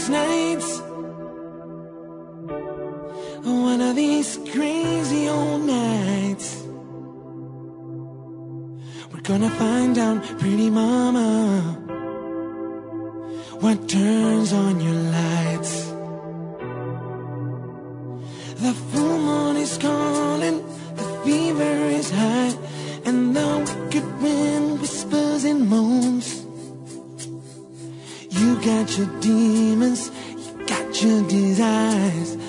sleepless nights. One of these crazy old nights, we're gonna find out, pretty mama, what turns on your lights. The full moon is calling, the fever is high, and the wicked wind whispers and moans. You got your demons, you got your desires,